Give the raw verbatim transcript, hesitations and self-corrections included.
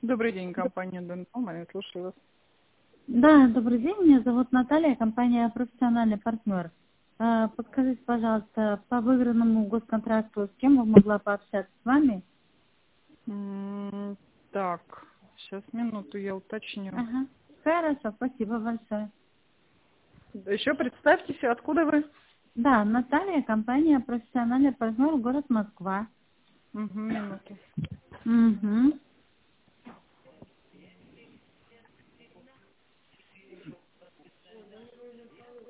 Добрый день, компания Дентал. Я слушаю вас. Да, добрый день, меня зовут Наталья, компания «Профессиональный партнер». А, Подскажите, пожалуйста, по выигранному госконтракту с кем я могла пообщаться с вами? М, Так, сейчас минуту я уточню. Ага, хорошо, спасибо большое. Еще представьтесь, откуда вы? Да, Наталья, компания «Профессиональный партнер», город Москва. Угу, минуту. Угу.